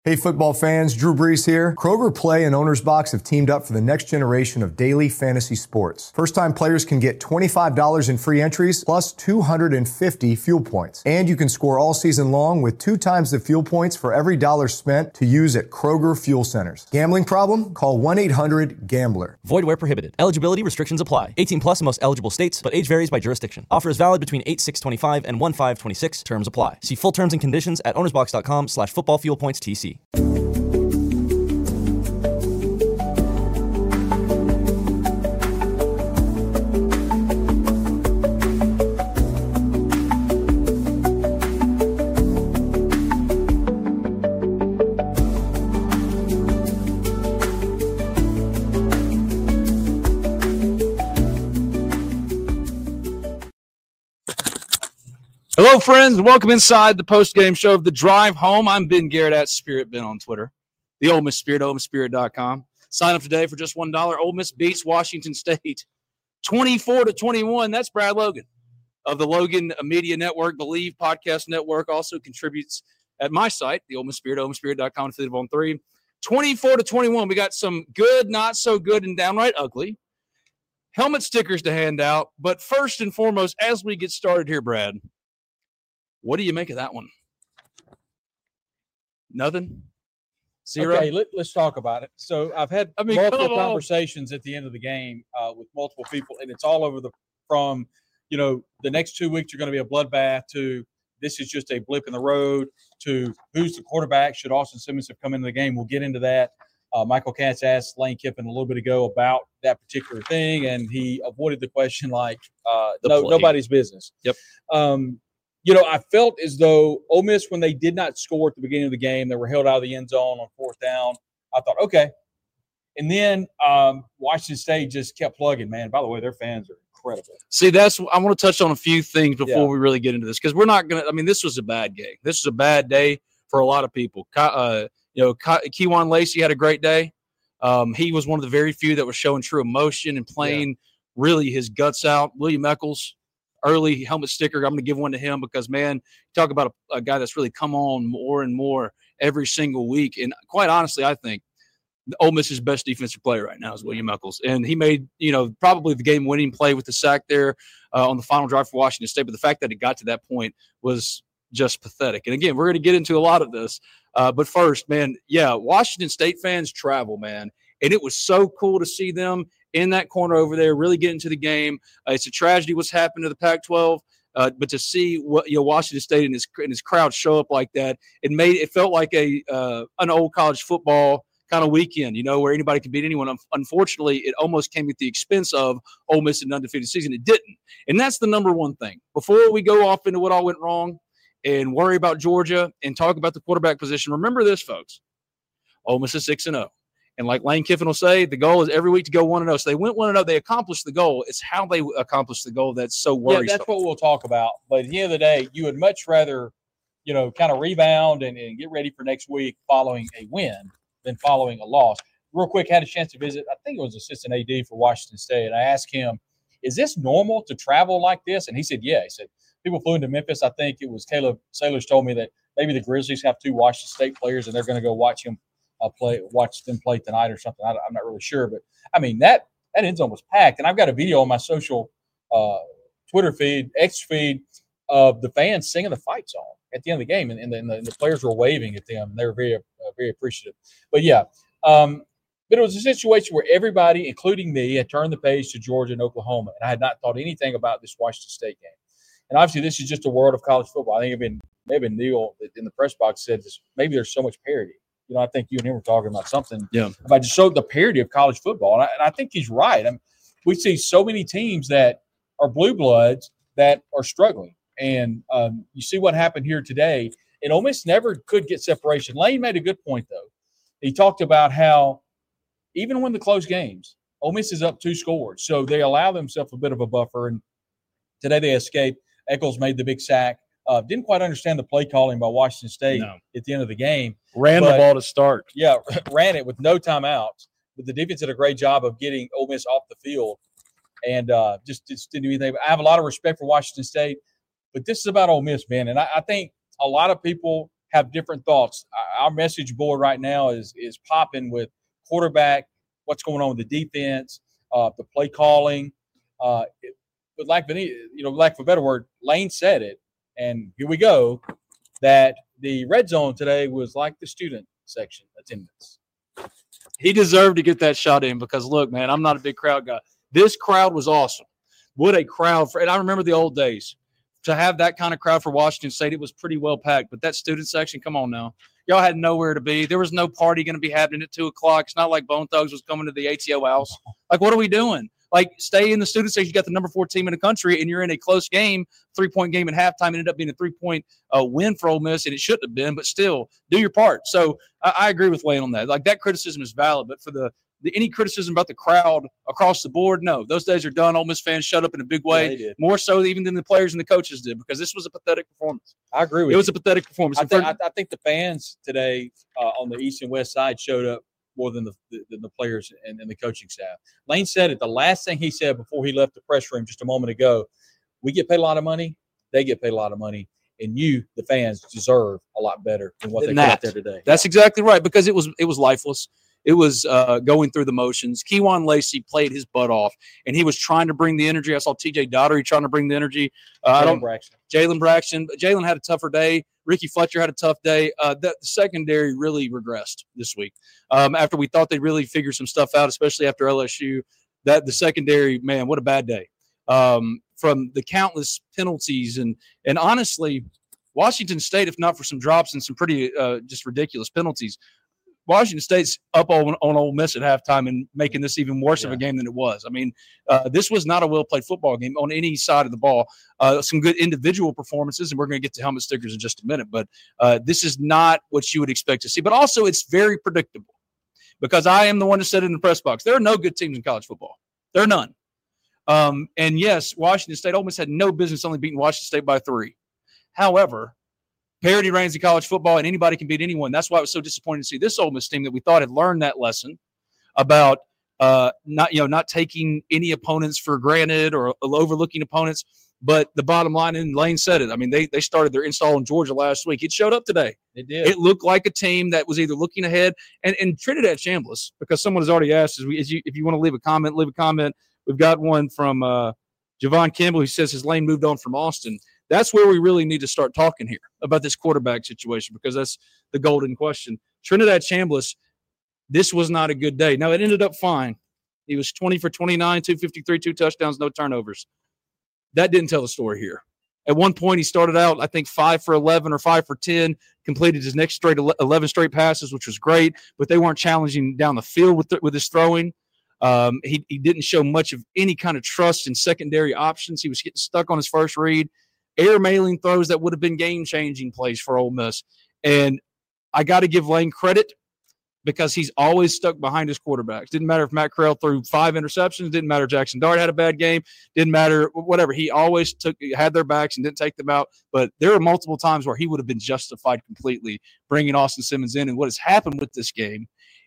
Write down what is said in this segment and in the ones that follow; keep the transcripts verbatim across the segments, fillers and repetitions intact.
Hey football fans, Drew Brees here. Kroger Play and Owner's Box have teamed up for the next generation of daily fantasy sports. First-time players can get twenty-five dollars in free entries plus two hundred fifty fuel points. And you can score all season long with two times the fuel points for every dollar spent to use at Kroger Fuel Centers. Gambling problem? Call one eight hundred gambler. Void where prohibited. Eligibility restrictions apply. eighteen plus in most eligible states, but age varies by jurisdiction. Offer is valid between eight six twenty-five and one five twenty-six. Terms apply. See full terms and conditions at ownersbox.com slash football fuel points TC. Hello, friends. Welcome inside the post-game show of The Drive Home. I'm Ben Garrett at Spirit Ben on Twitter. The Ole Miss Spirit, ole miss spirit dot com. Sign up today for just one dollar. Ole Miss beats Washington State twenty-four to twenty-one. That's Brad Logan of the Logan Media Network, Believe Podcast Network. Also contributes at my site, the Ole Miss Spirit, ole miss spirit dot com, affiliate on three. twenty-four to twenty-one. We got some good, not so good, and downright ugly helmet stickers to hand out. But first and foremost, as we get started here, Brad, what do you make of that one? Nothing? Zero? Okay, let, let's talk about it. So I've had I mean, multiple conversations at the end of the game uh, with multiple people, and it's all over the from, you know, the next two weeks are going to be a bloodbath to this is just a blip in the road to who's the quarterback. Should Austin Simmons have come into the game? We'll get into that. Uh, Michael Katz asked Lane Kiffin a little bit ago about that particular thing, and he avoided the question like uh, no, nobody's business. Yep. Um, You know, I felt as though Ole Miss, when they did not score at the beginning of the game, they were held out of the end zone on fourth down. I thought, okay. And then um, Washington State just kept plugging, man. By the way, their fans are incredible. See, that's I want to touch on a few things before Yeah. we really get into this because we're not going to – I mean, this was a bad game. This was a bad day for a lot of people. Uh, you know, Kewan Lacey had a great day. Um, he was one of the very few that was showing true emotion and playing yeah. really his guts out. William Eccles, early helmet sticker. I'm going to give one to him because, man, talk about a, a guy that's really come on more and more every single week. And quite honestly, I think Ole Miss's best defensive player right now is William Eccles. And he made, you know, probably the game-winning play with the sack there uh, on the final drive for Washington State. But the fact that it got to that point was just pathetic. And, again, we're going to get into a lot of this. Uh, but first, man, yeah, Washington State fans travel, man. And it was so cool to see them in that corner over there, really getting to the game. Uh, it's a tragedy what's happened to the Pac twelve, uh, but to see what you know Washington State and his and his crowd show up like that, it made it felt like a uh, an old college football kind of weekend, you know, where anybody could beat anyone. Unfortunately, it almost came at the expense of Ole Miss and undefeated season. It didn't, and that's the number one thing. Before we go off into what all went wrong and worry about Georgia and talk about the quarterback position, remember this, folks: Ole Miss is six and zero. And like Lane Kiffin will say, the goal is every week to go one and oh. So they went one and oh. They accomplished the goal. It's how they accomplished the goal that's so worrisome. Yeah, that's what we'll talk about. But at the end of the day, you would much rather, you know, kind of rebound and, and get ready for next week following a win than following a loss. Real quick, had a chance to visit, I think it was assistant A D for Washington State. And I asked him, is this normal to travel like this? And he said, yeah. He said, people flew into Memphis. I think it was Caleb Sailors told me that maybe the Grizzlies have two Washington State players and they're going to go watch him. I'll play, watch them play tonight or something. I, I'm not really sure, but I mean that that end zone was packed, and I've got a video on my social uh, Twitter feed, X feed of the fans singing the fight song at the end of the game, and, and, the, and the, and the players were waving at them, and they were very uh, very appreciative. But yeah, um, but it was a situation where everybody, including me, had turned the page to Georgia and Oklahoma, and I had not thought anything about this Washington State game. And obviously, this is just a world of college football. I think even maybe Neil in the press box said this, maybe there's so much parity. You know, I think you and him were talking about something yeah. about just so the parity of college football. And I, and I think he's right. I mean, we see so many teams that are blue bloods that are struggling. And um, you see what happened here today. And Ole Miss never could get separation. Lane made a good point, though. He talked about how even when the close games, Ole Miss is up two scores. So they allow themselves a bit of a buffer. And today they escaped. Eccles made the big sack. Uh, didn't quite understand the play calling by Washington State no. at the end of the game. Ran but, the ball to start. Yeah, ran it with no timeouts. But the defense did a great job of getting Ole Miss off the field and uh, just, just didn't do anything. I have a lot of respect for Washington State, but this is about Ole Miss, man. And I, I think a lot of people have different thoughts. Our message board right now is is popping with quarterback, what's going on with the defense, uh, the play calling. Uh, it, but like you know, lack of a better word, Lane said it, and here we go. That the red zone today was like the student section attendance. He deserved to get that shot in because, look, man, I'm not a big crowd guy. This crowd was awesome. What a crowd. For, and I remember the old days. To have that kind of crowd for Washington State, it was pretty well packed. But that student section, come on now. Y'all had nowhere to be. There was no party going to be happening at two o'clock. It's not like Bone Thugs was coming to the A T O house. Like, what are we doing? Like, stay in the student section. You got the number four team in the country, and you're in a close game, three-point game at halftime. It ended up being a three-point uh, win for Ole Miss, and it shouldn't have been. But still, do your part. So I, I agree with Lane on that. Like, that criticism is valid. But for the – The, any criticism about the crowd across the board, no. Those days are done. Ole Miss fans shut up in a big way, yeah, they did. More so even than the players and the coaches did, because this was a pathetic performance. I agree with it you. was a pathetic performance. I think, I, I think the fans today uh, on the east and west side showed up more than the, the, than the players and, and the coaching staff. Lane said it. The last thing he said before he left the press room just a moment ago, we get paid a lot of money. They get paid a lot of money. And you, the fans, deserve a lot better than what they got out there today. That's exactly right, because it was it was lifeless. It was uh, going through the motions. Keywan Lacey played his butt off, and he was trying to bring the energy. I saw T J Daugherty trying to bring the energy. Uh, I don't, Braxton. Jalen Braxton. Jalen had a tougher day. Ricky Fletcher had a tough day. Uh, the, the secondary really regressed this week. Um, after we thought they'd really figure some stuff out, especially after L S U, that the secondary, man, what a bad day. Um, from the countless penalties and and honestly, Washington State, if not for some drops and some pretty uh, just ridiculous penalties, Washington State's up on, on Ole Miss at halftime and making this even worse yeah. of a game than it was. I mean, uh, this was not a well-played football game on any side of the ball. Uh, some good individual performances, and we're going to get to helmet stickers in just a minute, but uh, this is not what you would expect to see. But also, it's very predictable because I am the one that said it in the press box. There are no good teams in college football. There are none. Um, and, yes, Washington State almost had no business only beating Washington State by three. However, parity reigns in college football, and anybody can beat anyone. That's why it was so disappointing to see this Ole Miss team that we thought had learned that lesson about uh, not, you know, not taking any opponents for granted or overlooking opponents. But the bottom line, and Lane said it, I mean, they they started their install in Georgia last week. It showed up today. It did. It looked like a team that was either looking ahead. And, and Trinidad Chambliss, because someone has already asked, is we, is you, if you want to leave a comment, leave a comment. We've got one from uh, Javon Campbell who says his Lane moved on from Austin. That's where we really need to start talking here about this quarterback situation, because that's the golden question. Trinidad Chambliss, this was not a good day. Now, it ended up fine. He was twenty for twenty-nine, two fifty-three, two touchdowns, no turnovers. That didn't tell the story here. At one point, he started out, I think, five for eleven or five for ten, completed his next straight eleven straight passes, which was great, but they weren't challenging down the field with the, with his throwing. Um, he, he didn't show much of any kind of trust in secondary options. He was getting stuck on his first read. Air mailing throws that would have been game-changing plays for Ole Miss. And I got to give Lane credit because he's always stuck behind his quarterbacks. Didn't matter if Matt Corral threw five interceptions. Didn't matter if Jackson Dart had a bad game. Didn't matter, whatever. He always took had their backs and didn't take them out. But there were multiple times where he would have been justified completely bringing Austin Simmons in. And what has happened with this game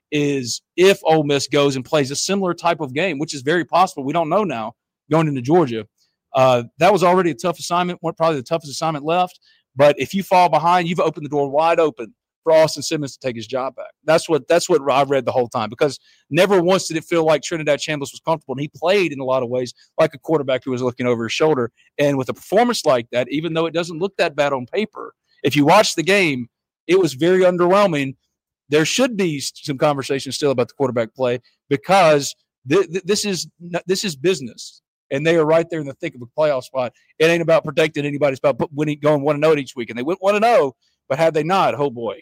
is if Ole Miss goes and plays a similar type of game, which is very possible, we don't know now, going into Georgia, Uh, that was already a tough assignment, probably the toughest assignment left. But if you fall behind, you've opened the door wide open for Austin Simmons to take his job back. That's what that's what I read the whole time, because never once did it feel like Trinidad Chambliss was comfortable. And he played in a lot of ways like a quarterback who was looking over his shoulder. And with a performance like that, even though it doesn't look that bad on paper, if you watch the game, it was very underwhelming. There should be some conversation still about the quarterback play, because th- th- this is this is business. And they are right there in the thick of a playoff spot. It ain't about protecting anybody. It's about winning, going one and oh each week. And they went one and oh, but had they not, oh boy.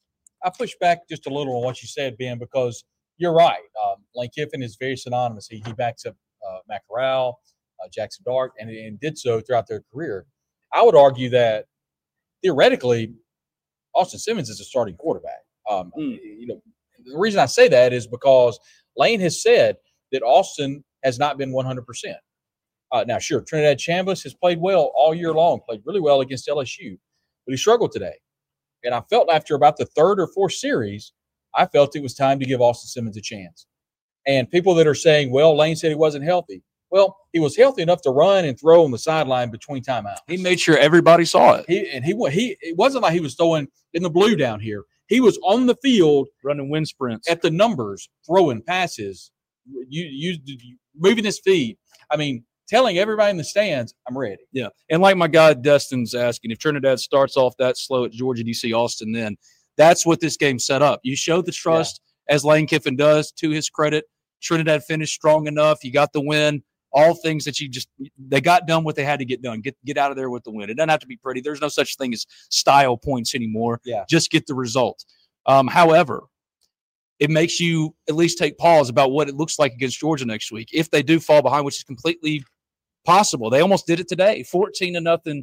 I push back just a little on what you said, Ben, because you're right. Um, Lane Kiffin is very synonymous. He, he backs up uh, Matt Corral, uh, Jackson Dart, and, and did so throughout their career. I would argue that theoretically, Austin Simmons is a starting quarterback. Um, mm. You know, the reason I say that is because Lane has said that Austin has not been one hundred percent. Uh, now, sure, Trinidad Chambliss has played well all year long, played really well against L S U, but he struggled today. And I felt after about the third or fourth series, I felt it was time to give Austin Simmons a chance. And people that are saying, well, Lane said he wasn't healthy. Well, he was healthy enough to run and throw on the sideline between timeouts. He made sure everybody saw it. He and he he it wasn't like he was throwing in the blue down here. He was on the field Running wind sprints. at the numbers, throwing passes, you you moving his feet. I mean, telling everybody in the stands, I'm ready. Yeah. And like my guy Dustin's asking, if Trinidad starts off that slow at Georgia, do you see Austin then? That's what this game set up. You showed the trust, yeah. as Lane Kiffin does, to his credit. Trinidad finished strong enough. You got the win. All things that you just – they got done what they had to get done. Get get out of there with the win. It doesn't have to be pretty. There's no such thing as style points anymore. Yeah. Just get the result. Um, however, it makes you at least take pause about what it looks like against Georgia next week. If they do fall behind, which is completely possible. They almost did it today, fourteen to nothing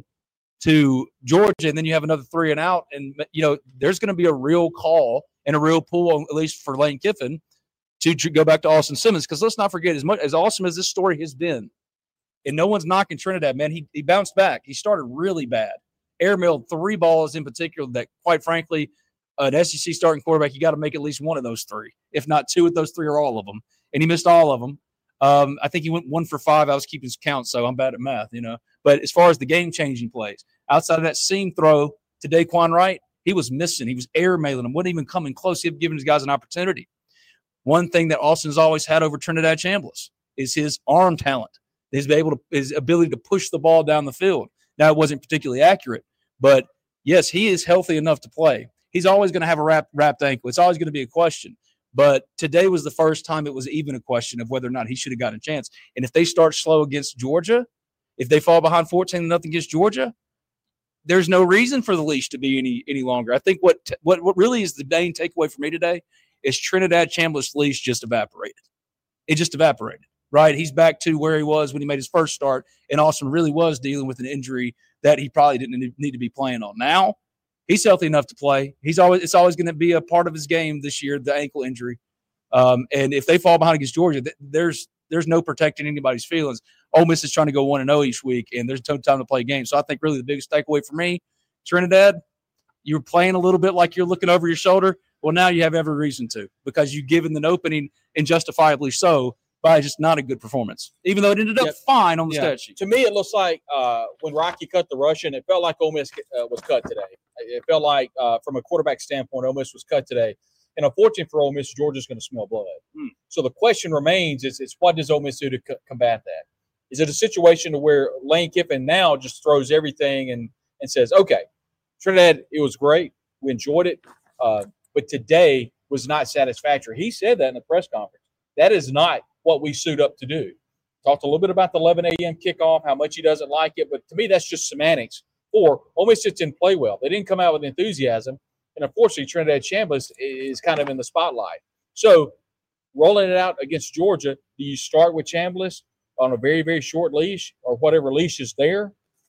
to Georgia, and then you have another three and out. And, you know, there's going to be a real call and a real pull, at least for Lane Kiffin, to go back to Austin Simmons, because let's not forget, as much as awesome as this story has been, and no one's knocking Trinidad, man, he, he bounced back. He started really bad. Airmailed three balls in particular that, quite frankly, an S E C starting quarterback, you got to make at least one of those three, if not two of those three or all of them. And he missed all of them. Um, I think he went one for five. I was keeping count, so I'm bad at math, you know. But as far as the game-changing plays, outside of that seam throw to Daquan Wright, he was missing. He was airmailing them, wasn't even coming close. He had given his guys an opportunity. One thing that Austin's always had over Trinidad Chambliss is his arm talent, his able to, his ability to push the ball down the field. Now, it wasn't particularly accurate, but yes, he is healthy enough to play. He's always going to have a wrapped, wrapped ankle. It's always going to be a question. But today was the first time it was even a question of whether or not he should have gotten a chance. And if they start slow against Georgia, if they fall behind fourteen to nothing against Georgia, there's no reason for the leash to be any any longer. I think what what what really is the main takeaway for me today is Trinidad Chambliss' leash just evaporated. It just evaporated, right? He's back to where he was when he made his first start, and Austin really was dealing with an injury that he probably didn't need to be playing on. Now, he's healthy enough to play. He's always it's always going to be a part of his game this year, the ankle injury. Um, and if they fall behind against Georgia, th- there's there's no protecting anybody's feelings. Ole Miss is trying to go one and zero each week, and there's no time to play games. So I think really the biggest takeaway for me, Trinidad, you're playing a little bit like you're looking over your shoulder. Well, now you have every reason to, because you've given an opening, and justifiably so, by just not a good performance, even though it ended up yep. fine on the yeah. stat sheet. To me, it looks like uh, when Rocky cut the Russian, it felt like Ole Miss uh, was cut today. It felt like, uh, from a quarterback standpoint, Ole Miss was cut today. And unfortunately for Ole Miss, Georgia's going to smell blood. Hmm. So the question remains is, is what does Ole Miss do to c- combat that? Is it a situation to where Lane Kiffin now just throws everything and, and says, okay, Trinidad, it was great. We enjoyed it. Uh, but today was not satisfactory. He said that in the press conference. That is not what we suit up to do. Talked a little bit about the eleven a.m. kickoff, how much he doesn't like it. But to me, that's just semantics. Or Ole Miss just didn't play well. They didn't come out with enthusiasm. And unfortunately, Trinidad Chambliss is kind of in the spotlight. So rolling it out against Georgia, do you start with Chambliss on a very, very short leash or whatever leash is there?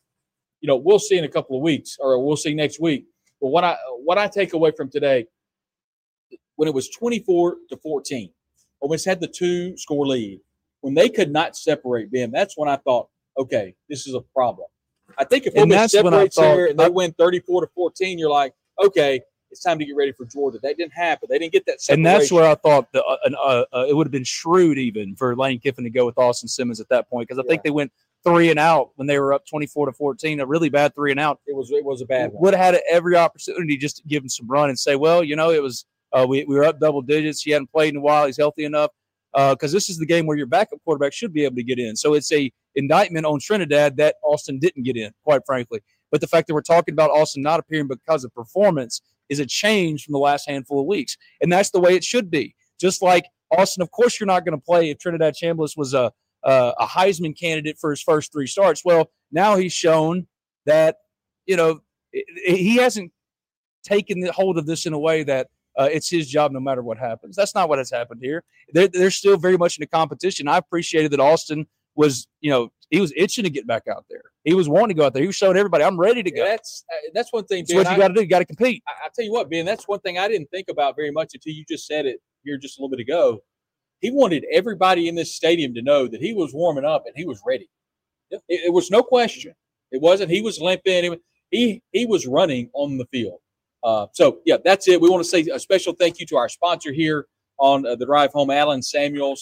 You know, we'll see in a couple of weeks, or we'll see next week. But what I what I take away from today, when it was twenty-four to fourteen, Ole Miss had the two score lead. When they could not separate Ben, that's when I thought, okay, this is a problem. I think if Ole Miss separates there and they win thirty-four to fourteen, you're like, okay, it's time to get ready for Georgia. That didn't happen. They didn't get that separation. And that's where I thought the, uh, uh, uh, it would have been shrewd even for Lane Kiffin to go with Austin Simmons at that point, because I yeah. think they went three and out when they were up twenty-four to fourteen, a really bad three and out. It was it was a bad one. Would have had every opportunity just to give him some run and say, well, you know, it was uh, we, we were up double digits. He hadn't played in a while. He's healthy enough. Because uh, this is the game where your backup quarterback should be able to get in. So it's a indictment on Trinidad that Austin didn't get in, quite frankly. But the fact that we're talking about Austin not appearing because of performance is a change from the last handful of weeks. And that's the way it should be. Just like Austin, of course you're not going to play if Trinidad Chambliss was a, a, a Heisman candidate for his first three starts. Well, now he's shown that, you know, it, it, he hasn't taken the hold of this in a way that, Uh, it's his job no matter what happens. That's not what has happened here. They're, they're still very much in a competition. I appreciated that Austin was, you know, he was itching to get back out there. He was wanting to go out there. He was showing everybody, I'm ready to go. Yeah, that's uh, that's one thing, Ben. That's what you got to do. You got to compete. I, I tell you what, Ben, that's one thing I didn't think about very much until you just said it here just a little bit ago. He wanted everybody in this stadium to know that he was warming up and he was ready. It, it was no question. It wasn't he was limping. He, he was running on the field. Uh, so, yeah, that's it. We want to say a special thank you to our sponsor here on uh, the Drive Home, Allen Samuels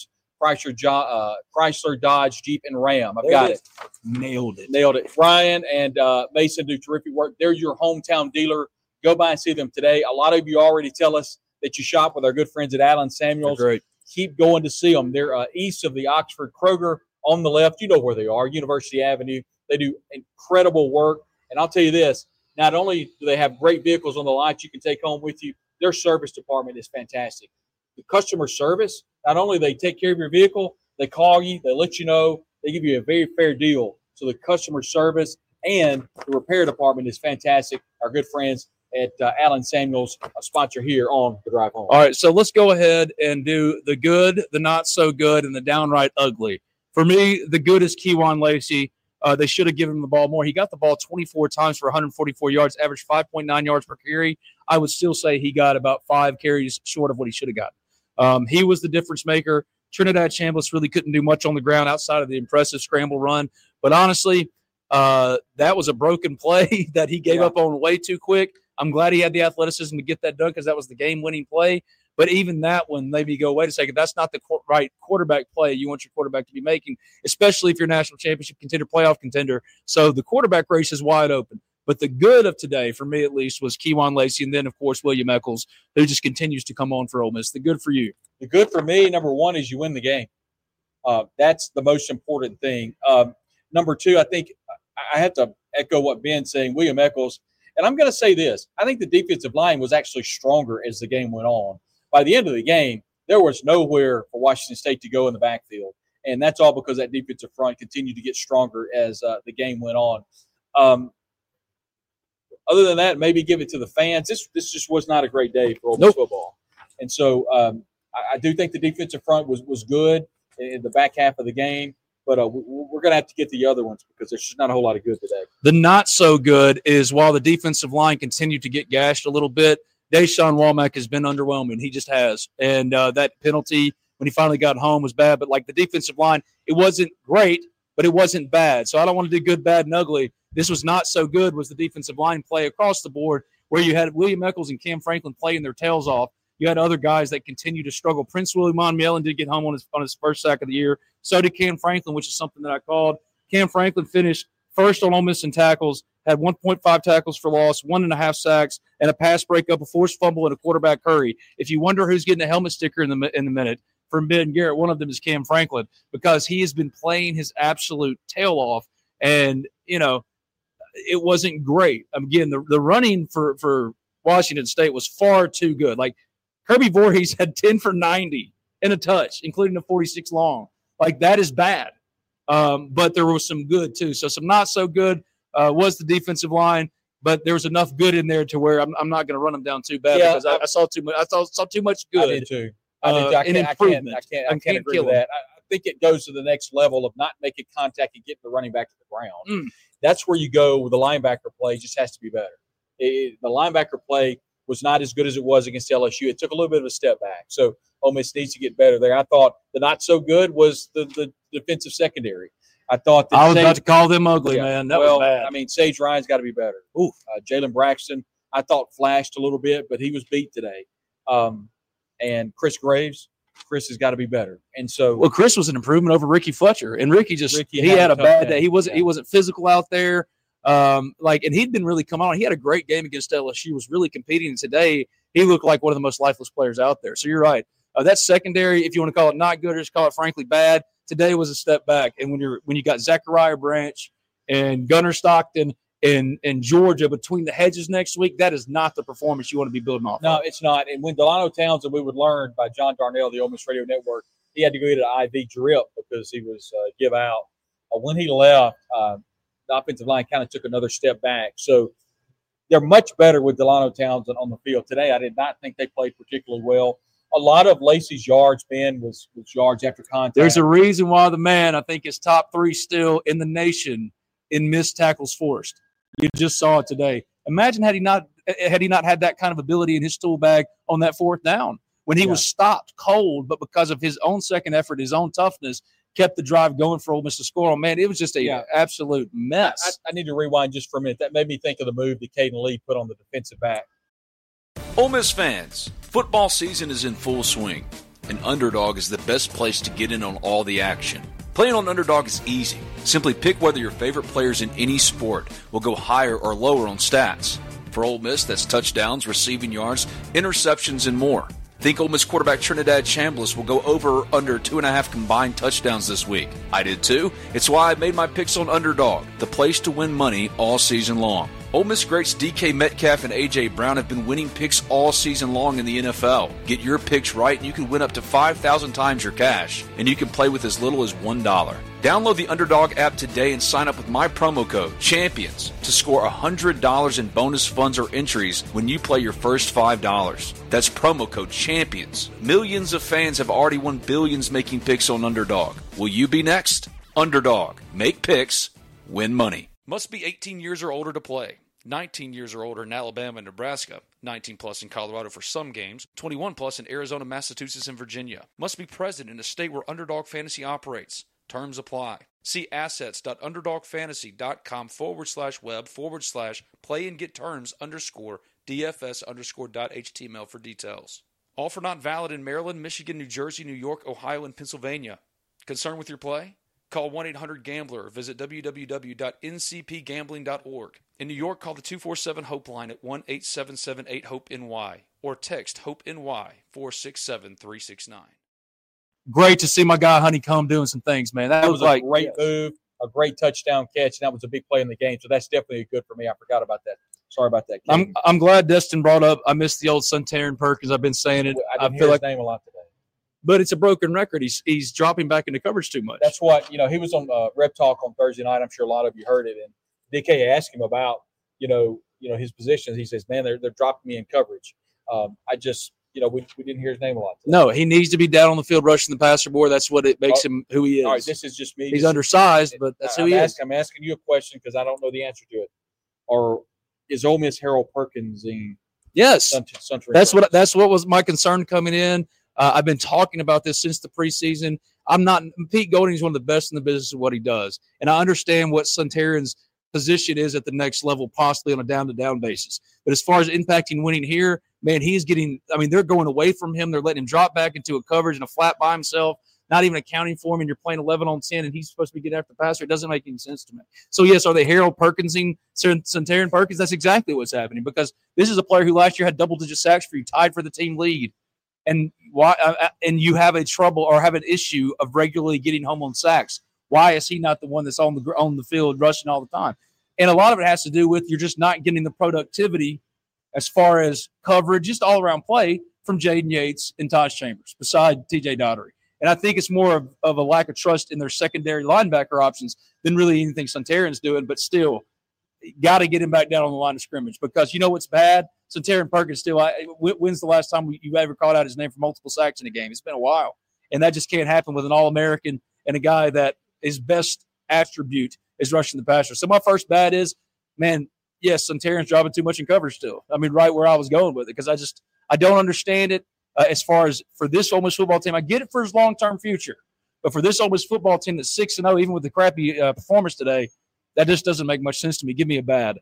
Chrysler, Jo- uh, Chrysler, Dodge, Jeep, and Ram. I've There got it it. is. Nailed it. Nailed it. Ryan and uh, Mason do terrific work. They're your hometown dealer. Go by and see them today. A lot of you already tell us that you shop with our good friends at Allen Samuels. They're great. Keep going to see them. They're uh, east of the Oxford Kroger on the left. You know where they are, University Avenue. They do incredible work. And I'll tell you this, not only do they have great vehicles on the lot you can take home with you, their service department is fantastic. The customer service, not only they take care of your vehicle, they call you, they let you know, they give you a very fair deal. So the customer service and the repair department is fantastic. Our good friends at uh, Allen Samuels, a sponsor here on The Drive Home. All right, so let's go ahead and do the good, the not so good, and the downright ugly. For me, the good is Kewan Lacey. Uh, they should have given him the ball more. He got the ball twenty-four times for one hundred forty-four yards, averaged five point nine yards per carry. I would still say he got about five carries short of what he should have got. Um, he was the difference maker. Trinidad Chambliss really couldn't do much on the ground outside of the impressive scramble run. But honestly, uh, that was a broken play that he gave Yeah. up on way too quick. I'm glad he had the athleticism to get that done because that was the game-winning play. But even that one, maybe you go, wait a second, that's not the qu- right quarterback play you want your quarterback to be making, especially if you're a national championship contender, playoff contender. So the quarterback race is wide open. But the good of today, for me at least, was Kewan Lacey and then, of course, William Eccles, who just continues to come on for Ole Miss. The good for you. The good for me, number one, is you win the game. Uh, that's the most important thing. Um, number two, I think I have to echo what Ben's saying, William Eccles. And I'm going to say this. I think the defensive line was actually stronger as the game went on. By the end of the game, there was nowhere for Washington State to go in the backfield. And that's all because that defensive front continued to get stronger as uh, the game went on. Um, other than that, maybe give it to the fans. This this just was not a great day for Ole Miss Nope. football. And so um, I, I do think the defensive front was, was good in the back half of the game. But uh, we, we're going to have to get the other ones because there's just not a whole lot of good today. The not so good is while the defensive line continued to get gashed a little bit, Deshaun Womack has been underwhelming. He just has. And uh, that penalty when he finally got home was bad. But, like, the defensive line, it wasn't great, but it wasn't bad. So I don't want to do good, bad, and ugly. This was not so good was the defensive line play across the board where you had William Eccles and Cam Franklin playing their tails off. You had other guys that continue to struggle. Prince Willie Monmielen did get home on his on his first sack of the year. So did Cam Franklin, which is something that I called. Cam Franklin finished first on Ole Miss in tackles, had one point five tackles for loss, one and a half sacks, and a pass breakup, a forced fumble, and a quarterback hurry. If you wonder who's getting a helmet sticker in the in the minute from Ben Garrett, one of them is Cam Franklin because he has been playing his absolute tail off, and you know it wasn't great. Again, the the running for for Washington State was far too good. Like Kirby Voorhees had ten for ninety and a touch, including a forty-six long. Like, that is bad. Um, but there was some good, too. So some not so good uh, was the defensive line, but there was enough good in there to where I'm, I'm not going to run them down too bad Yeah, because I, I saw too much. I saw, saw too much good. I did too. I did Uh, too. I an can't, I can't, improvement. I can't, I I can't can't agree kill with him. that. I, I think it goes to the next level of not making contact and getting the running back to the ground. Mm. That's where you go with the linebacker play. Just has to be better. It, the linebacker play was not as good as it was against L S U. It took a little bit of a step back. So Ole Miss needs to get better there. I thought the not so good was the, the defensive secondary. I thought that I was Sage, about to call them ugly, yeah, man. That well, was bad. I mean, Sage Ryan's got to be better. Oof. Uh, Jalen Braxton, I thought flashed a little bit, but he was beat today. Um, and Chris Graves, Chris has got to be better. And so, Well, Chris was an improvement over Ricky Fletcher, and Ricky just Ricky he had had a a tough bad day. day. He wasn't Yeah. he wasn't physical out there. Um, like, and he'd been really coming on. He had a great game against L S U. Was really competing. And today, he looked like one of the most lifeless players out there. So you're right. Uh, that secondary, if you want to call it not good or just call it frankly bad, today was a step back. And when you're when you got Zachariah Branch and Gunnar Stockton and and Georgia between the hedges next week, that is not the performance you want to be building off. no, of. it's not. And when Delano Townsend, we would learn by John Darnell, the Ole Miss Radio Network, he had to go get an I V drip because he was uh, give out. Uh, when he left, uh, the offensive line kind of took another step back. So they're much better with Delano Townsend on the field today. I did not think they played particularly well. A lot of Lacey's yards, Ben, was, was yards after contact. There's a reason why the man, I think, is top three still in the nation in missed tackles forced. You just saw it today. Imagine had he not had he not had that kind of ability in his tool bag on that fourth down when he Yeah. was stopped cold, but because of his own second effort, his own toughness, kept the drive going for Ole Miss to score. Oh, man, it was just a Yeah. absolute mess. I, I need to rewind just for a minute. That made me think of the move that Caden Lee put on the defensive back. Ole Miss fans, football season is in full swing. and Underdog is the best place to get in on all the action. Playing on Underdog is easy. Simply pick whether your favorite players in any sport will go higher or lower on stats. For Ole Miss, that's touchdowns, receiving yards, interceptions, and more. Think Ole Miss quarterback Trinidad Chambliss will go over or under two and a half combined touchdowns this week. I did too. It's why I made my picks on Underdog, the place to win money all season long. Ole Miss greats D K Metcalf and A J Brown have been winning picks all season long in the N F L. Get your picks right and you can win up to five thousand times your cash. And you can play with as little as one dollar. Download the Underdog app today and sign up with my promo code, CHAMPIONS, to score one hundred dollars in bonus funds or entries when you play your first five dollars. That's promo code CHAMPIONS. Millions of fans have already won billions making picks on Underdog. Will you be next? Underdog. Make picks. Win money. Must be eighteen years or older to play. nineteen years or older in Alabama and Nebraska. nineteen plus in Colorado for some games. twenty-one plus in Arizona, Massachusetts, and Virginia. Must be present in a state where Underdog Fantasy operates. Terms apply. See assets.underdogfantasy.com forward slash web forward slash play and get terms underscore DFS underscore dot HTML for details. Offer not valid in Maryland, Michigan, New Jersey, New York, Ohio, and Pennsylvania. Concerned with your play? Call one eight hundred gambler or visit w w w dot n c p gambling dot org. In New York, call the two four seven HOPE line at one eight seven seven eight HOPE N Y or text HOPE-NY four six seven three six nine. Great to see my guy Honeycomb doing some things, man. That, That was, was a like great move, a great touchdown catch, and that was a big play in the game. So that's definitely good for me. I forgot about that. Sorry about that. I'm I'm glad Destin brought up. I missed the old Suntarine Perkins. I've been saying it. I, I, didn't feel hear like, his name a lot today. but it's a broken record. He's he's dropping back into coverage too much. That's what, you know, he was on uh, Rep Talk on Thursday night. I'm sure a lot of you heard it. And D K asked him about, you know, you know, his positions. He says, man, they're, they're dropping me in coverage. Um, I just, you know, we, we didn't hear his name a lot today. No, he needs to be down on the field rushing the passer more. That's what it makes Oh, him who he is. All right, this is just me. He's This- undersized, but that's who I'm he ask- is. I'm asking you a question because I don't know the answer to it. Or is Ole Miss Harold Perkins in Yes, Suntarine? that's what that's what was my concern coming in. Uh, I've been talking about this since the preseason. I'm not Pete Golding is one of the best in the business of what he does, and I understand what Suntarine's position is at the next level, possibly on a down-to-down basis. But as far as impacting winning here, man, he's getting. I mean, they're going away from him. They're letting him drop back into a coverage and a flat by himself, not even accounting for him. And you're playing eleven on ten, and he's supposed to be getting after the passer. It doesn't make any sense to me. So yes, are they Harold Perkinsing Suntarine Perkins? That's exactly what's happening because this is a player who last year had double-digit sacks for you, tied for the team lead. And why? Uh, and you have a trouble or have an issue of regularly getting home on sacks. Why is he not the one that's on the on the field rushing all the time? And a lot of it has to do with you're just not getting the productivity as far as coverage, just all around play from Jaden Yates and Taj Chambers, beside T J Daugherty. And I think it's more of, of a lack of trust in their secondary linebacker options than really anything Suntarine's doing. But still, got to get him back down on the line of scrimmage because you know what's bad? Suntarine Perkins still. I, when's the last time you ever called out his name for multiple sacks in a game? It's been a while, and that just can't happen with an All-American and a guy that his best attribute is rushing the passer. So my first bad is, man, yes, Suntarine's dropping too much in coverage still. I mean, right where I was going with it because I just I don't understand it uh, as far as for this Ole Miss football team. I get it for his long-term future, but for this Ole Miss football team that's six and zero, even with the crappy uh, performance today, that just doesn't make much sense to me. Give me a bad.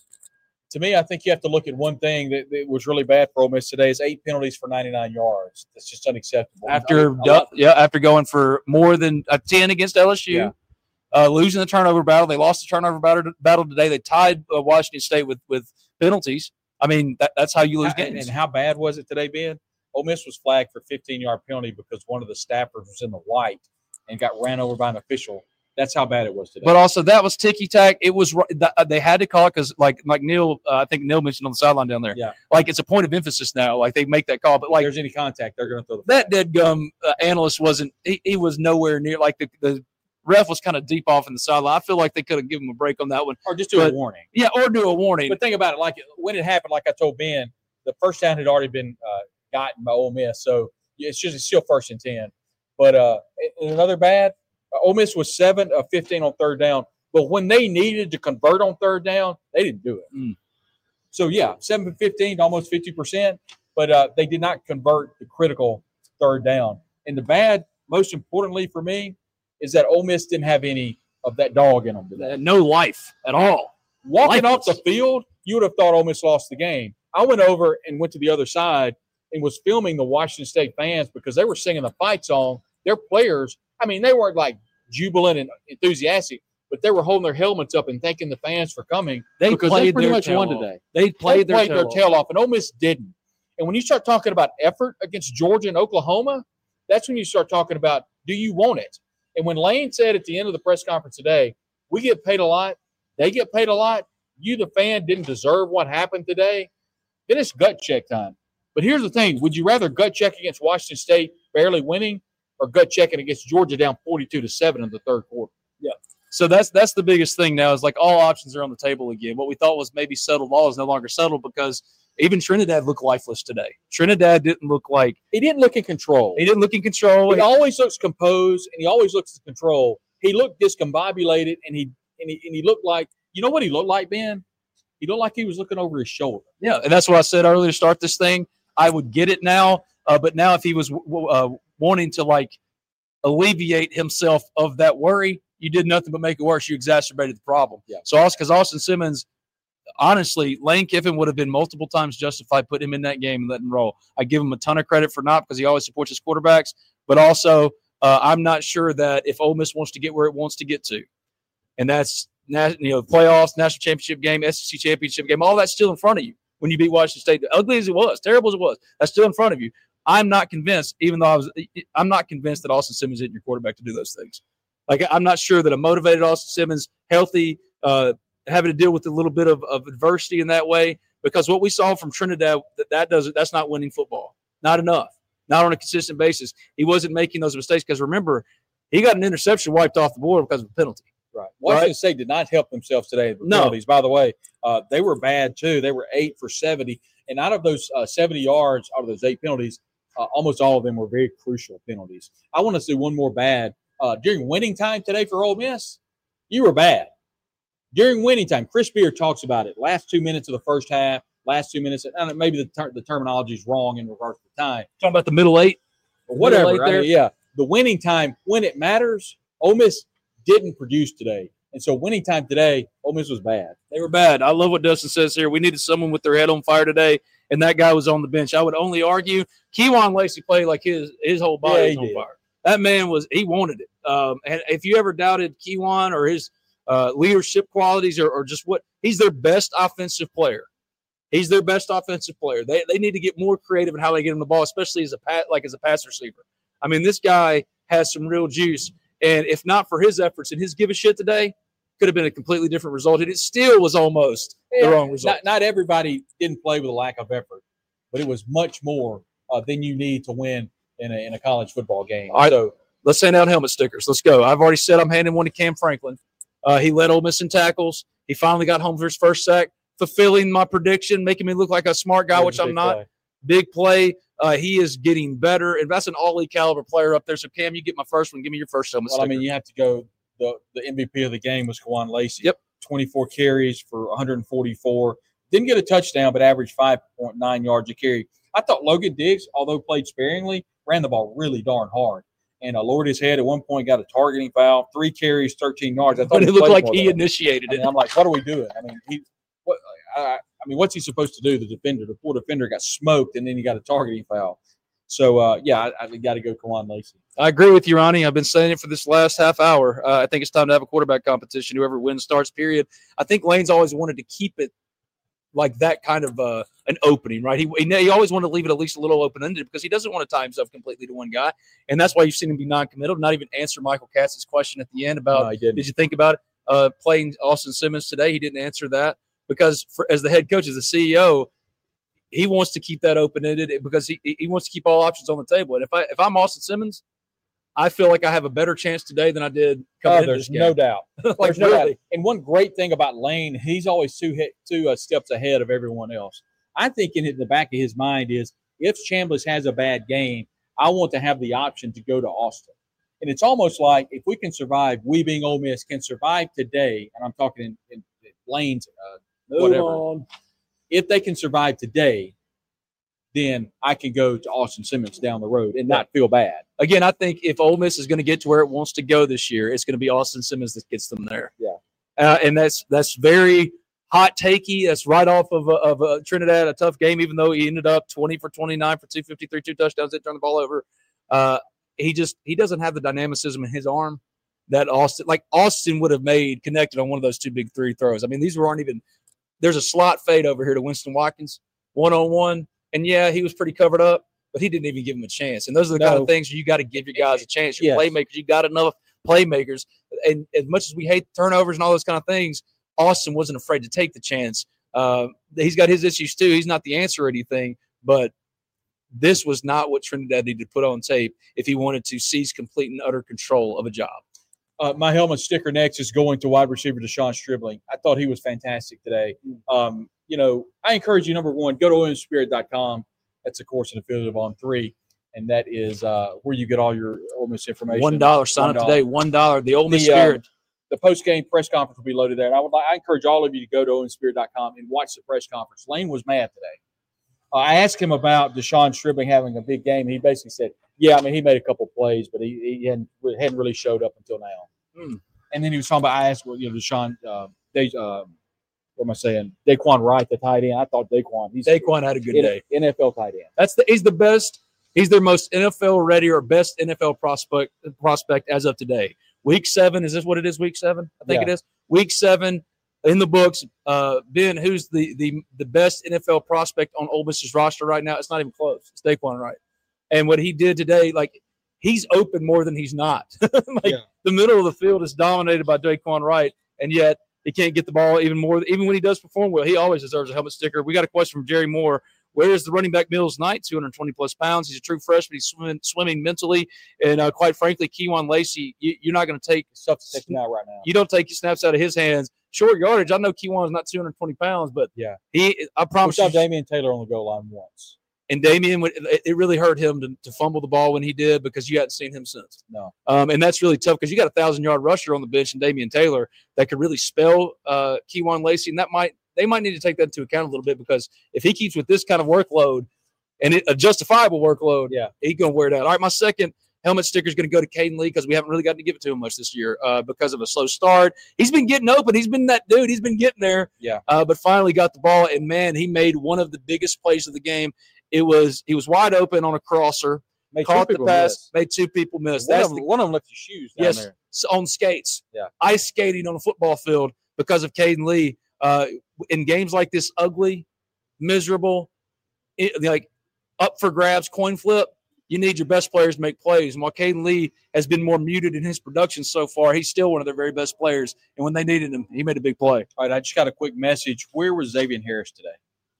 To me, I think you have to look at one thing that, that was really bad for Ole Miss today is eight penalties for ninety-nine yards. That's just unacceptable. After I mean, a lot- yeah, after going for more than a ten against L S U, Yeah. uh, losing the turnover battle, they lost the turnover battle, battle today. They tied uh, Washington State with with penalties. I mean, that, that's how you lose and, games. and how bad was it today, Ben? Ole Miss was flagged for fifteen-yard penalty because one of the staffers was in the white and got ran over by an official. That's how bad it was today. But also, that was ticky tack. It was they had to call it because, like, like Neil, uh, I think Neil mentioned on the sideline down there. Yeah. Like it's a point of emphasis now. Like they make that call, but if like there's any contact, they're going to throw the that dead gum uh, analyst wasn't. He, he was nowhere near. Like the, the ref was kind of deep off in the sideline. I feel like they could have given him a break on that one. or just do but- a warning. Yeah, or do a warning. But think about it, like when it happened, like I told Ben, the first down had already been uh, gotten by Ole Miss, so it's just it's still first and ten. But uh, and another bad, uh, Ole Miss was seven of fifteen on third down, but when they needed to convert on third down, they didn't do it. Mm. So yeah, seven of fifteen, almost fifty percent, but uh, they did not convert the critical third down. And the bad, most importantly for me, is that Ole Miss didn't have any of that dog in them today. Uh, no life at all. Walking off Lifeless. the field, you would have thought Ole Miss lost the game. I went over and went to the other side, and was filming the Washington State fans because they were singing the fight song. Their players, I mean, they weren't like jubilant and enthusiastic, but they were holding their helmets up and thanking the fans for coming. They because played they pretty their much tail won off. today. They played, they their, played tail their off. tail off, and Ole Miss didn't. And when you start talking about effort against Georgia and Oklahoma, that's when you start talking about, do you want it? And when Lane said at the end of the press conference today, we get paid a lot, they get paid a lot, you, the fan, didn't deserve what happened today, then it's gut check time. But here's the thing. Would you rather gut check against Washington State barely winning or gut checking against Georgia down forty-two to seven in the third quarter? Yeah. So that's that's the biggest thing now is like all options are on the table again. What we thought was maybe settled all is no longer settled because even Trinidad looked lifeless today. Trinidad didn't look like – He didn't look in control. He didn't look in control. He always looks composed, and he always looks in control. He looked discombobulated, and he and he, and he looked like – you know what he looked like, Ben? He looked like he was looking over his shoulder. Yeah, and that's what I said earlier to start this thing. I would get it now, uh, but now if he was uh, wanting to, like, alleviate himself of that worry, you did nothing but make it worse. You exacerbated the problem. Yeah. So, because Austin Simmons, honestly, Lane Kiffin would have been multiple times justified putting him in that game and letting him roll. I give him a ton of credit for not because he always supports his quarterbacks, but also uh, I'm not sure that if Ole Miss wants to get where it wants to get to, and that's you know playoffs, national championship game, S E C championship game, all that's still in front of you when you beat Washington State. Ugly as it was, terrible as it was, that's still in front of you. I'm not convinced, even though I was, I'm not convinced that Austin Simmons isn't your quarterback to do those things. Like, I'm not sure that a motivated Austin Simmons, healthy, uh, having to deal with a little bit of, of adversity in that way, because what we saw from Trinidad, that, that doesn't, that's not winning football. Not enough. Not on a consistent basis. He wasn't making those mistakes because remember, he got an interception wiped off the board because of a penalty. Right. Washington Right? State did not help themselves today. The No. penalties, by the way, uh, they were bad too. They were eight for seventy, and out of those uh, seventy yards, out of those eight penalties, uh, almost all of them were very crucial penalties. I want to see one more bad uh, during winning time today for Ole Miss. You were bad during winning time. Chris Beard talks about it. Last two minutes of the first half, last two minutes. And maybe the ter- the terminology is wrong in regards to time. Talking about the middle eight, Or whatever. Middle eight I there. mean, yeah, the winning time when it matters. Ole Miss didn't produce today, and so winning time today, Ole Miss was bad. They were bad. I love what Dustin says here. We needed someone with their head on fire today, and that guy was on the bench. I would only argue Keyjuan Lacey played like his his whole body Yeah, was he on did. fire. That man was – he wanted it. Um, and if you ever doubted Keyjuan or his uh, leadership qualities or, or just what – he's their best offensive player. He's their best offensive player. They they need to get more creative in how they get him the ball, especially as a pat, like as a pass receiver. I mean, this guy has some real juice. And if not for his efforts and his give a shit today, could have been a completely different result. And it still was almost Yeah, the wrong result. Not, not everybody didn't play with a lack of effort, but it was much more uh, than you need to win in a, in a college football game. All right. So Let's hand out helmet stickers. Let's go. I've already said I'm handing one to Cam Franklin. Uh, he led Ole Miss in tackles. He finally got home for his first sack, fulfilling my prediction, making me look like a smart guy, it was which a I'm big not. play. Big play. Uh, he is getting better, and that's an all-league caliber player up there. So, Cam, you get my first one. Give me your first helmet Well, I sticker. mean, you have to go. The, the M V P of the game was Kwan Lacey. Yep. twenty-four carries for one hundred forty-four. Didn't get a touchdown, but averaged five point nine yards a carry. I thought Logan Diggs, although played sparingly, ran the ball really darn hard and uh, lowered his head at one point, got a targeting foul, three carries, thirteen yards. I thought but he it looked played like more he than that. initiated I it. mean, I'm like, what are we doing? I mean, he, what? I, I mean, what's he supposed to do? The defender, the poor defender, got smoked, and then he got a targeting foul. So, uh, yeah, I, I got to go Kwan Lacey. I agree with you, Ronnie. I've been saying it for this last half hour. Uh, I think it's time to have a quarterback competition. Whoever wins starts, period. I think Lane's always wanted to keep it like that kind of uh, an opening, right? He, he he always wanted to leave it at least a little open-ended because he doesn't want to tie himself completely to one guy. And that's why you've seen him be non-committal, not even answer Michael Cass's question at the end about, No, he didn't. did you think about it? Uh, playing Austin Simmons today, he didn't answer that because for, as the head coach, as the C E O, he wants to keep that open-ended because he he wants to keep all options on the table. And if I if I'm Austin Simmons, I feel like I have a better chance today than I did coming Oh, into there's this game. no doubt. like There's no doubt. really. And one great thing about Lane, he's always two hit, two uh, steps ahead of everyone else. I think in the back of his mind is if Chambliss has a bad game, I want to have the option to go to Austin. And it's almost like if we can survive, we being Ole Miss can survive today, and I'm talking in, in, in Lane's uh, whatever. If they can survive today, then I can go to Austin Simmons down the road and not feel bad. Again, I think if Ole Miss is going to get to where it wants to go this year, it's going to be Austin Simmons that gets them there. Yeah. Uh, and that's that's very hot takey. That's right off of, uh, of uh, Trinidad, a tough game, even though he ended up twenty for twenty-nine for two fifty-three, two touchdowns, didn't turn the ball over. Uh, he just he doesn't have the dynamicism in his arm that Austin, like Austin would have made connected on one of those two big three throws. I mean, these weren't even – there's a slot fade over here to Winston Watkins, one-on-one. And, yeah, he was pretty covered up, but he didn't even give him a chance. And those are the no. kind of things where you got to give your guys a chance. Your yes. playmakers, you got enough playmakers. And as much as we hate turnovers and all those kind of things, Austin wasn't afraid to take the chance. Uh, he's got his issues too. He's not the answer or anything, but this was not what Trinidad needed to put on tape if he wanted to seize complete and utter control of a job. Uh, my helmet sticker next is going to wide receiver Deshaun Stribling. I thought he was fantastic today. Um, you know, I encourage you, number one, go to Ole Miss Spirit dot com. That's, of course, an affiliate of On three, and that is uh, where you get all your Ole Miss information. One dollar. Sign up today. One dollar. The Ole Miss the, Spirit. Uh, the post-game press conference will be loaded there. And I would like, I encourage all of you to go to Ole Miss Spirit dot com and watch the press conference. Lane was mad today. Uh, I asked him about Deshaun Stribling having a big game, and he basically said, yeah, I mean, he made a couple plays, but he, he hadn't, hadn't really showed up until now. Hmm. And then he was talking about, I asked, well, you know, Deshaun, uh, they, uh, what am I saying? Daquan Wright, the tight end. I thought Daquan. He's Daquan had a good N- day. N F L tight end. That's the he's the best. He's their most N F L ready or best N F L prospect prospect as of today. Week seven, is this what it is? Week seven, I think yeah. it is. Week seven in the books. Uh, Ben, who's the the the best N F L prospect on Ole Miss's roster right now? It's not even close. It's Daquan Wright, and what he did today, like he's open more than he's not. like yeah. the middle of the field is dominated by Daquan Wright, and yet he can't get the ball even more. Even when he does perform well, he always deserves a helmet sticker. We got a question from Jerry Moore. Where is the running back Mills Knight? two hundred twenty plus pounds. He's a true freshman. He's swimming, swimming mentally. And uh, quite frankly, Kewan Lacey, you, you're not going to take stuff to take him out right now. You don't take your snaps out of his hands. Short yardage. I know Kewan's not two hundred twenty pounds, but yeah, he. I promise we you. saw Damian Taylor on the goal line once. And Damian, it really hurt him to, to fumble the ball when he did because you hadn't seen him since. No. Um, and that's really tough because you got a thousand-yard rusher on the bench and Damian Taylor that could really spell uh, Kewan Lacey, and that might they might need to take that into account a little bit because if he keeps with this kind of workload and it, a justifiable workload, yeah, he's going to wear it out. All right, my second helmet sticker is going to go to Caden Lee because we haven't really gotten to give it to him much this year uh, because of a slow start. He's been getting open. He's been that dude. He's been getting there. Yeah. Uh, but finally got the ball, and, man, he made one of the biggest plays of the game. It was he was wide open on a crosser, made caught the pass, miss. made two people miss. One, That's of them, the, one of them left his shoes down yes, there. on skates. Yeah, ice skating on a football field because of Caden Lee. Uh, in games like this, ugly, miserable, it, like up for grabs, coin flip. You need your best players to make plays. And while Caden Lee has been more muted in his production so far, he's still one of their very best players. And when they needed him, he made a big play. All right, I just got a quick message. Where was Xavier Harris today?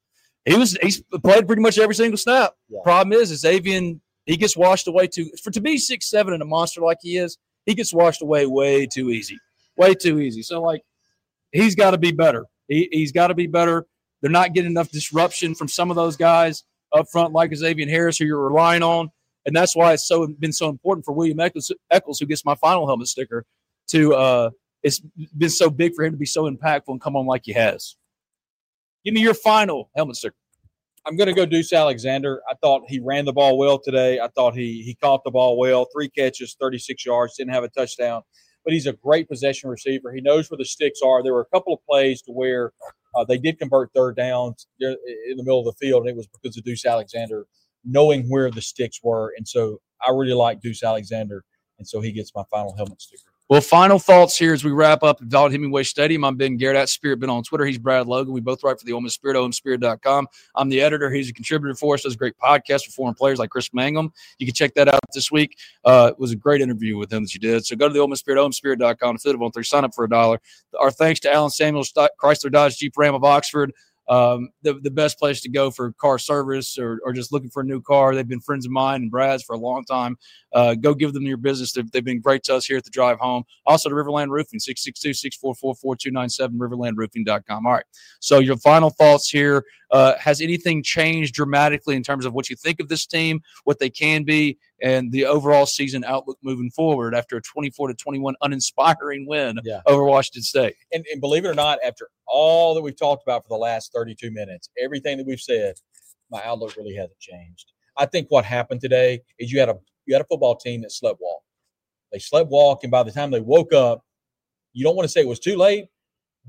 He was he's played pretty much every single snap. Yeah. Problem is, is Xavier, he gets washed away too for to be six seven and a monster like he is, he gets washed away way too easy. Way too easy. So like he's got to be better. He he's got to be better. They're not getting enough disruption from some of those guys up front, like Xavier Harris, who you're relying on. And that's why it's so been so important for William Eccles, Eccles who gets my final helmet sticker, to uh, it's been so big for him to be so impactful and come on like he has. Give me your final helmet sticker. I'm going to go Deuce Alexander. I thought he ran the ball well today. I thought he he caught the ball well. Three catches, thirty-six yards, didn't have a touchdown. But he's a great possession receiver. He knows where the sticks are. There were a couple of plays to where uh, they did convert third downs in the middle of the field, and it was because of Deuce Alexander knowing where the sticks were. And so I really like Deuce Alexander, and so he gets my final helmet sticker. Well, final thoughts here as we wrap up at Vaught Hemingway Stadium. I'm Ben Garrett at Spirit Ben on Twitter. He's Brad Logan. We both write for the Ole Miss Spirit, Ole Miss Spirit dot com. I'm the editor. He's a contributor for us. Does a great podcast for foreign players like Chris Mangum. You can check that out this week. Uh, it was a great interview with him that you did. So go to the Ole Miss Spirit, Ole Miss Spirit dot com, affiliate of On three. Sign up for a dollar. Our thanks to Alan Samuels, Chrysler Dodge Jeep Ram of Oxford. Um, the, the best place to go for car service or, or just looking for a new car. They've been friends of mine and Brad's for a long time. Uh, go give them your business. They've, they've been great to us here at the drive home. Also to Riverland Roofing, six six two, six four four, four two nine seven, riverland roofing dot com. All right. So your final thoughts here. Uh, has anything changed dramatically in terms of what you think of this team, what they can be, and the overall season outlook moving forward after a twenty-four to twenty-one uninspiring win yeah. over Washington State? And, and believe it or not, after all that we've talked about for the last thirty-two minutes, everything that we've said, my outlook really hasn't changed. I think what happened today is you had a you had a football team that slept walk. They slept walk, and by the time they woke up, you don't want to say it was too late, but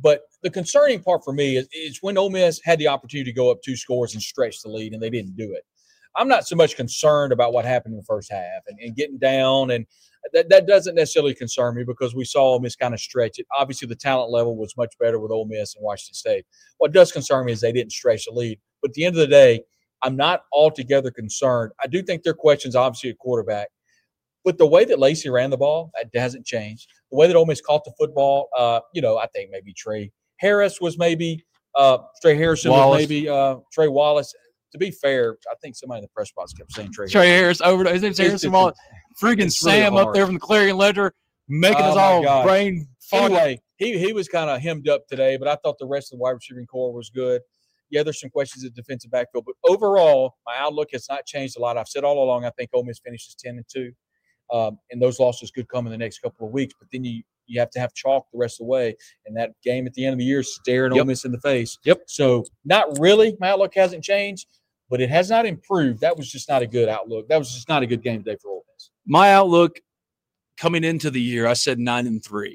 the concerning part for me is, is when Ole Miss had the opportunity to go up two scores and stretch the lead, and they didn't do it. I'm not so much concerned about what happened in the first half and, and getting down, and that, that doesn't necessarily concern me because we saw Ole Miss kind of stretch it. Obviously, the talent level was much better with Ole Miss and Washington State. What does concern me is they didn't stretch the lead. But at the end of the day, I'm not altogether concerned. I do think there are questions, obviously, at quarterback. But the way that Lacey ran the ball, that hasn't changed. The way that Ole Miss caught the football, uh, you know, I think maybe Trey Harris was maybe uh, Trey Harrison Wallace. was maybe uh, Trey Wallace. To be fair, I think somebody in the press box kept saying Trey. Trey Harris over to his name's Harrison Wallace. Freaking Sam really up there from the Clarion Ledger, making Oh, us my all God. brain foggy. Anyway, he he was kind of hemmed up today, but I thought the rest of the wide receiving core was good. Yeah, there's some questions at defensive backfield, but overall, my outlook has not changed a lot. I've said all along, I think Ole Miss finishes ten and two, um, and those losses could come in the next couple of weeks. But then you you have to have chalk the rest of the way, and that game at the end of the year is staring Yep. Ole Miss in the face. Yep. So not really, my outlook hasn't changed, but it has not improved. That was just not a good outlook. That was just not a good game today for Ole Miss. My outlook coming into the year, I said nine and three.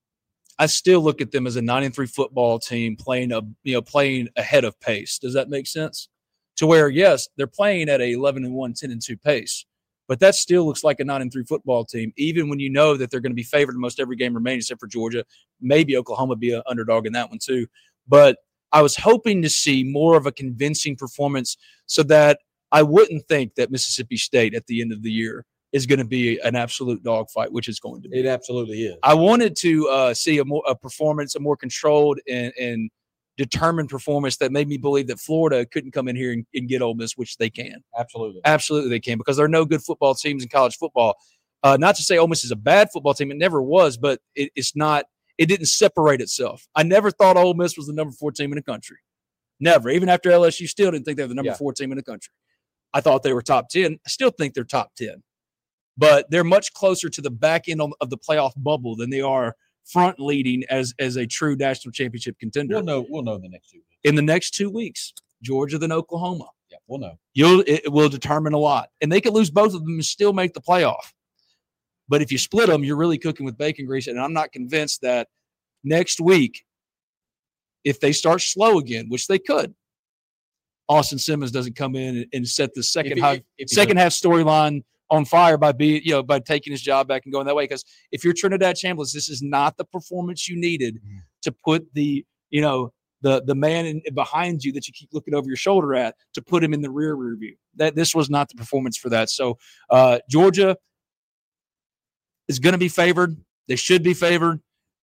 I still look at them as a nine and three football team playing a you know playing ahead of pace. Does that make sense? To where yes, they're playing at a eleven and one, ten and two pace, but that still looks like a nine and three football team. Even when you know that they're going to be favored in most every game remaining, except for Georgia, maybe Oklahoma be an underdog in that one too. But I was hoping to see more of a convincing performance so that I wouldn't think that Mississippi State at the end of the year is going to be an absolute dogfight, which is going to be. It absolutely is. I wanted to uh, see a more a performance, a more controlled and, and determined performance that made me believe that Florida couldn't come in here and, and get Ole Miss, which they can. Absolutely. Absolutely they can, because there are no good football teams in college football. Uh, not to say Ole Miss is a bad football team. It never was, but it, it's not – it didn't separate itself. I never thought Ole Miss was the number four team in the country. Never. Even after L S U, still didn't think they were the number Yeah. four team in the country. I thought they were top ten. I still think they're top ten. But they're much closer to the back end of the playoff bubble than they are front leading as as a true national championship contender. We'll know. We'll know in the next two weeks. In the next two weeks, Georgia then Oklahoma. Yeah, we'll know. You'll it will determine a lot, and they could lose both of them and still make the playoff. But if you split them, you're really cooking with bacon grease, and I'm not convinced that next week, if they start slow again, which they could, Austin Simmons doesn't come in and, and set the second If he- high, if he second half storyline on fire by being, you know, by taking his job back and going that way. Because if you're Trinidad Chambliss, this is not the performance you needed Mhm. to put the, you know, the the man in, behind you that you keep looking over your shoulder at, to put him in the rear rear view. That this was not the performance for that. So uh, Georgia is going to be favored. They should be favored.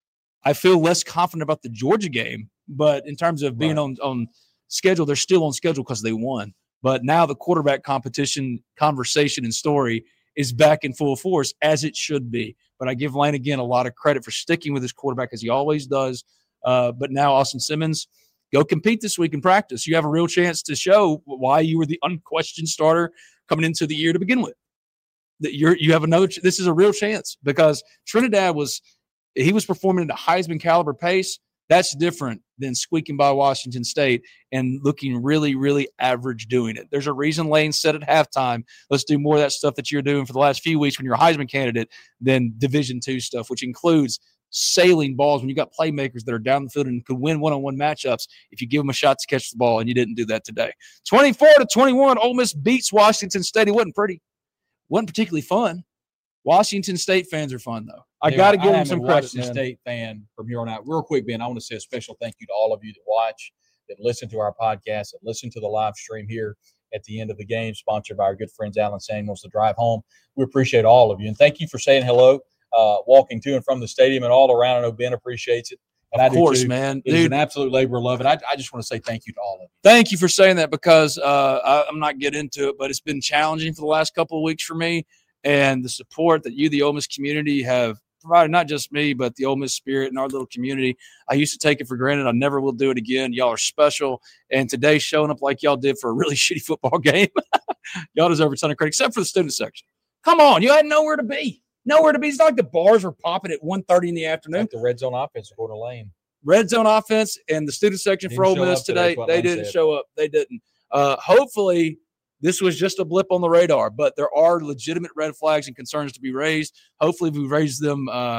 I feel less confident about the Georgia game, but in terms of being Right. on on schedule, they're still on schedule because they won. But now the quarterback competition conversation and story is back in full force, as it should be. But I give Lane, again, a lot of credit for sticking with his quarterback, as he always does. Uh, but now Austin Simmons, go compete this week in practice. You have a real chance to show why you were the unquestioned starter coming into the year to begin with. That you're you have another. This is a real chance, because Trinidad was he was performing at a Heisman caliber pace. That's different than squeaking by Washington State and looking really, really average doing it. There's a reason Lane said at halftime, let's do more of that stuff that you're doing for the last few weeks when you're a Heisman candidate than Division two stuff, which includes sailing balls when you got playmakers that are down the field and could win one-on-one matchups if you give them a shot to catch the ball, and you didn't do that today. twenty-four to twenty-one, Ole Miss beats Washington State. It wasn't pretty. Wasn't particularly fun. Washington State fans are fun, though. I Yeah, got to give I them am some a credit, Washington man. State fan from here on out. Real quick, Ben, I want to say a special thank you to all of you that watch, that listen to our podcast, that listen to the live stream here at the end of the game, sponsored by our good friends Alan Samuels, The Drive Home. We appreciate all of you, and thank you for saying hello, uh, walking to and from the stadium and all around. I know Ben appreciates it, and I Of do course, too. man. It is Dude, an absolute labor of love, and I, I just want to say thank you to all of you. thank you for saying that, because uh, I, I'm not getting into it, but it's been challenging for the last couple of weeks for me. And the support that you, the Ole Miss community, have provided, not just me, but the Ole Miss spirit in our little community. I used to take it for granted. I never will do it again. Y'all are special. And today, showing up like y'all did for a really shitty football game, y'all deserve a ton of credit, except for the student section. Come on, you had nowhere to be. Nowhere to be. It's not like the bars were popping at one thirty in the afternoon. Like the red zone offense, Gordon Lane. Red zone offense and the student section for Didn't Ole show Miss up today, today, is what they Lane didn't said. show up. They didn't. Uh, hopefully, this was just a blip on the radar, but there are legitimate red flags and concerns to be raised. Hopefully, we raise them, uh,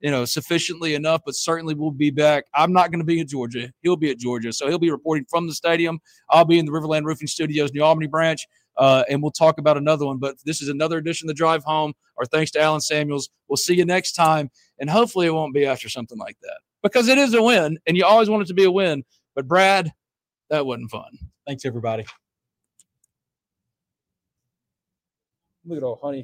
you know, sufficiently enough, but certainly we'll be back. I'm not going to be in Georgia. He'll be at Georgia. So he'll be reporting from the stadium. I'll be in the Riverland Roofing Studios, New Albany branch, uh, and we'll talk about another one. But this is another edition of The Drive Home. Our thanks to Alan Samuels. We'll see you next time, and hopefully it won't be after something like that because it is a win, and you always want it to be a win. But, Brad, that wasn't fun. Thanks, everybody. Look at old honey.